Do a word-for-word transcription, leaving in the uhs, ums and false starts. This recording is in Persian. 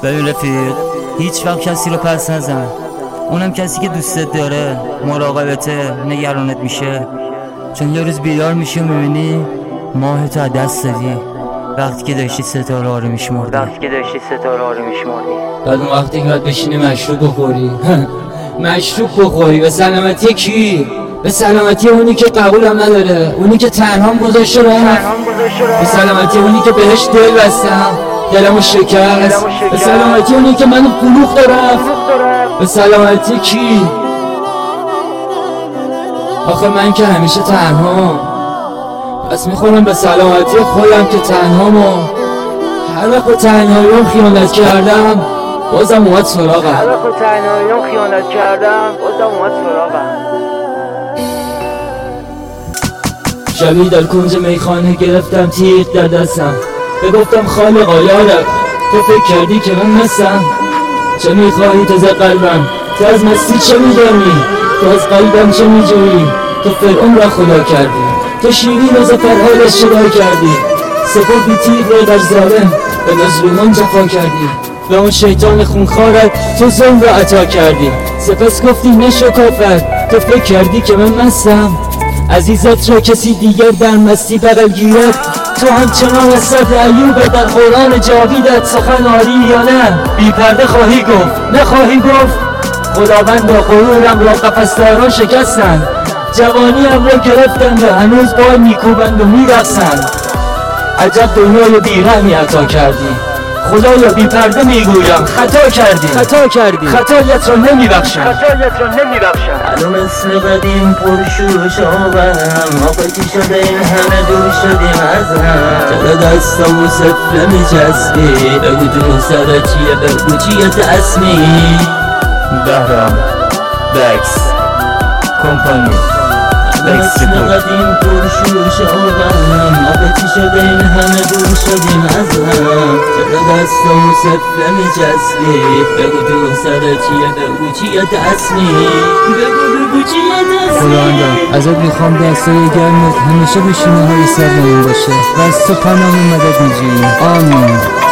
ببین رفیق، هیچ وقت کسی رو پس نزن، اونم کسی که دوستت داره، مراقبته، نگرانت میشه. چون یه روز بیدار میشی و میبینی ماهتو از دست دادی وقتی که داشتی ستاره ها رو میشمردی وقتی که داشتی ستاره ها رو میشمردی بعد اون وقتی که باید بشینی مشروب بخوری مشروب بخوری به سلامتی کی؟ به سلامتی اونی که قبولم نداره، اونی که تنهام گذاشته رفت، به سلامتی اونی که بهش دل بستم دلمو شکست، به سلامتی اونی که منو فروخت رفت، به سلامتی کی؟ آخه من که همیشه تنهام، پس میخورم به سلامتی خودم که تنهامو. هر وقت به تنهاییام خیانت کردم بازم اومد سراغم، هر وقت به تنهاییام خیانت کردم بازم اومد سراغم. شبی در کنج میخانه گرفتم تیغ در دستم، بگفتم خالقا یارب تو فکر کردی که من مستم؟ چه میخواهی تو ز قلبم؟ تو از مستی چه میدانی؟ تو از قلبم چه میجویی؟ تو فرعون را خدا کردی، تو شیرین و زفرهایش شدا کردی، سپردی تیغ را در ظالم به مظلومان جفا کردی، به اون شیطان خونخوارت تو ظلم را عطا کردی. سپس گفتی نشو کافر، تو فکر کردی که من مستم؟ عزیزت را کسی دیگر در مستی بغل گیرد، تو همچنان از صدر ایوب در قرآن جاویدت سخن آری یا نه؟ بی پرده خواهی گفت نخواهی گفت؟ خداوندا غرورم را قفسداران شکستند، جوانیم را گرفتند و هنوز بال میکوبند و میرقصند. عجب دنیای بیرحمی عطا کردی، خدایا بی پرده میگویم خطا کردی، خطا کردی، خطایت را نمیبخشم، خطایت را نمیبخشم. الو مثل قدیم پرشور و شاورم، آقایی شده این همه دور شدیم از هم، چرا دستامو سفله میچسبی؟ بگو جون سرت چیه، بگو چیه تصمی؟ بهرام بکس کمپانی مثل قدیم پرشور شاورم، آقایی شده این همه دور شدیم از هم، چرا دستامو سفله میچسبی؟ بگو جون سرت چیه، بگو چیه تصمی؟ بگو بگو چیه تصمی؟ خداوندا ازت میخوام دستای گرمت همیشه به شونه های سر باشه و از تو پناه و مدد میجوییم. آمین.